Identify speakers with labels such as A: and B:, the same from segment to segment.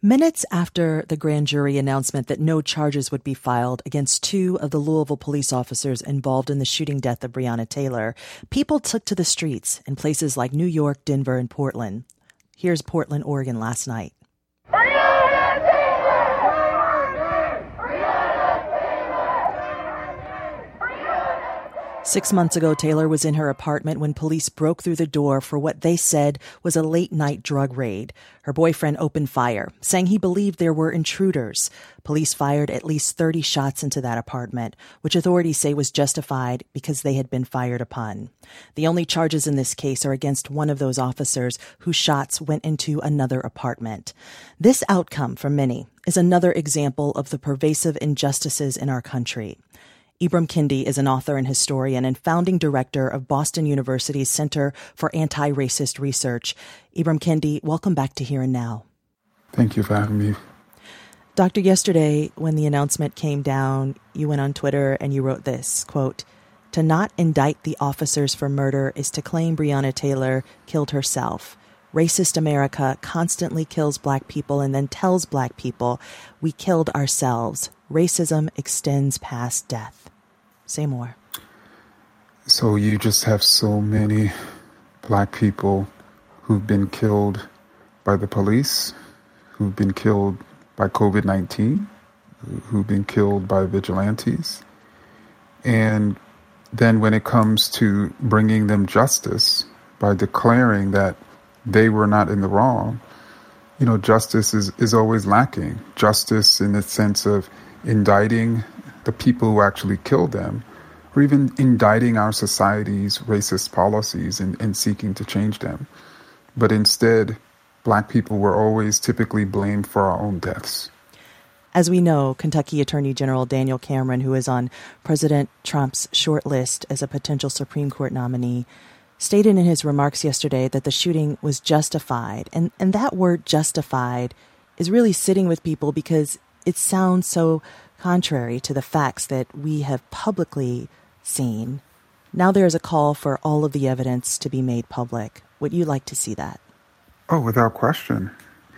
A: Minutes after the grand jury announcement that no charges would be filed against two of the Louisville police officers involved in the shooting death of Breonna Taylor, people took to the streets in places like New York, Denver, and Portland. Here's Portland, Oregon last night. 6 months ago, Taylor was in her apartment when police broke through the door for what they said was a late-night drug raid. Her boyfriend opened fire, saying he believed there were intruders. Police fired at least 30 shots into that apartment, which authorities say was justified because they had been fired upon. The only charges in this case are against one of those officers whose shots went into another apartment. This outcome, for many, is another example of the pervasive injustices in our country. Ibram Kendi is an author and historian and founding director of Boston University's Center for Anti-Racist Research. Ibram Kendi, welcome back to Here and Now.
B: Thank you for having me.
A: Doctor, yesterday when the announcement came down, you went on Twitter and you wrote this, quote, "To not indict the officers for murder is to claim Breonna Taylor killed herself. Racist America constantly kills Black people and then tells Black people we killed ourselves. Racism extends past death." Say more.
B: So you just have so many Black people who've been killed by the police, who've been killed by COVID-19, who've been killed by vigilantes. And then when it comes to bringing them justice by declaring that they were not in the wrong, justice is always lacking. Justice in the sense of indicting the people who actually killed them, or even indicting our society's racist policies and seeking to change them. But instead, Black people were always typically blamed for our own deaths.
A: As we know, Kentucky Attorney General Daniel Cameron, who is on President Trump's short list as a potential Supreme Court nominee, stated in his remarks yesterday that the shooting was justified. And that word justified is really sitting with people because it sounds so contrary to the facts that we have publicly seen. Now there is a call for all of the evidence to be made public. Would you like to see that?
B: Oh, without question.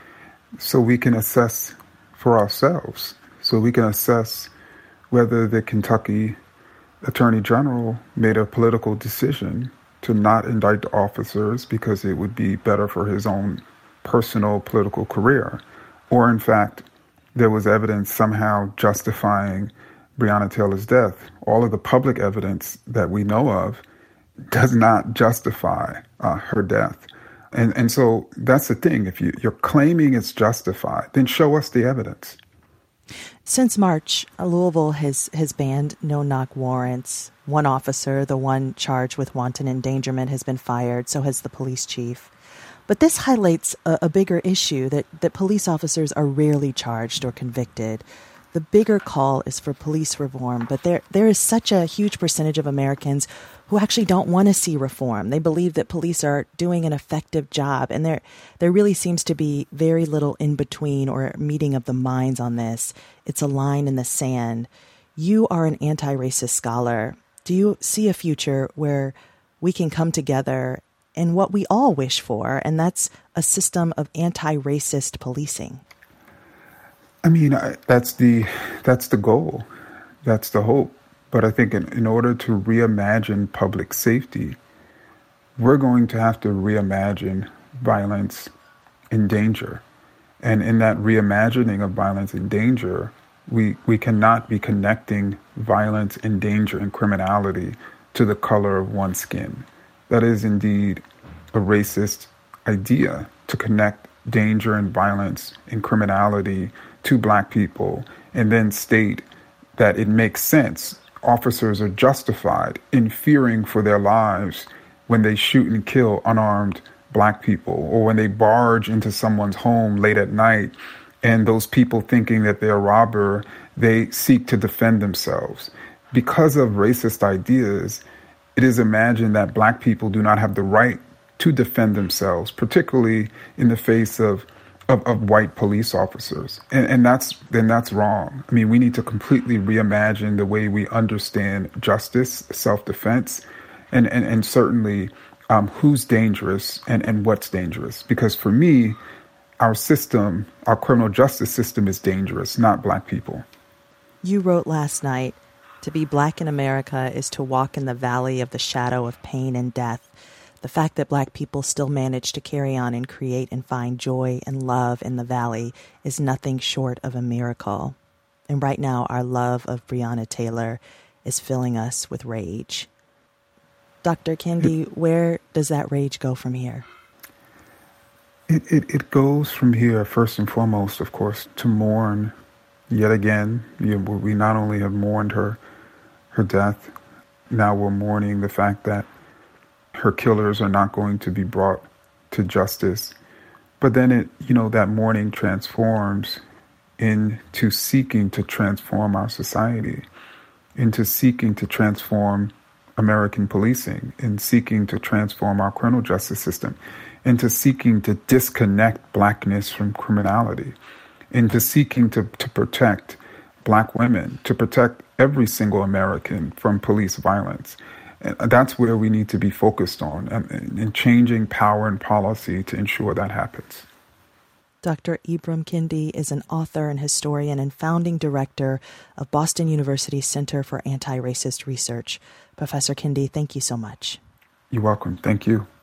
B: So we can assess for ourselves. So we can assess whether the Kentucky Attorney General made a political decision to not indict the officers because it would be better for his own personal political career, or in fact, there was evidence somehow justifying Breonna Taylor's death. All of the public evidence that we know of does not justify her death. And so that's the thing. If you're claiming it's justified, then show us the evidence.
A: Since March, Louisville has banned no-knock warrants. One officer, the one charged with wanton endangerment, has been fired. So has the police chief. But this highlights a bigger issue that police officers are rarely charged or convicted. The bigger call is for police reform, but there is such a huge percentage of Americans who actually don't want to see reform. They believe that police are doing an effective job, and there really seems to be very little in between or meeting of the minds on this. It's a line in the sand. You are an anti-racist scholar. Do you see a future where we can come together in what we all wish for, and that's a system of anti-racist policing?
B: I mean, that's the goal. That's the hope. But I think in order to reimagine public safety, we're going to have to reimagine violence and danger. And in that reimagining of violence and danger, we cannot be connecting violence and danger and criminality to the color of one's skin. That is indeed a racist idea, to connect danger and violence and criminality to Black people and then state that it makes sense. Officers are justified in fearing for their lives when they shoot and kill unarmed Black people, or when they barge into someone's home late at night and those people thinking that they're a robber, they seek to defend themselves. Because of racist ideas, it is imagined that Black people do not have the right to defend themselves, particularly in the face of white police officers. And that's wrong. I mean, we need to completely reimagine the way we understand justice, self-defense, and certainly who's dangerous and what's dangerous. Because for me, our system, our criminal justice system is dangerous, not Black people.
A: You wrote last night, "To be Black in America is to walk in the valley of the shadow of pain and death. The fact that Black people still manage to carry on and create and find joy and love in the valley is nothing short of a miracle. And right now, our love of Breonna Taylor is filling us with rage." Dr. Kendi, where does that rage go from here?
B: It goes from here, first and foremost, of course, to mourn yet again. We not only have mourned her death, now we're mourning the fact that her killers are not going to be brought to justice. But then that mourning transforms into seeking to transform our society, into seeking to transform American policing, in seeking to transform our criminal justice system, into seeking to disconnect Blackness from criminality, into seeking to protect Black women, to protect every single American from police violence. And that's where we need to be focused on, and changing power and policy to ensure that happens.
A: Dr. Ibram Kendi is an author and historian and founding director of Boston University's Center for Anti-Racist Research. Professor Kendi, thank you so much.
B: You're welcome. Thank you.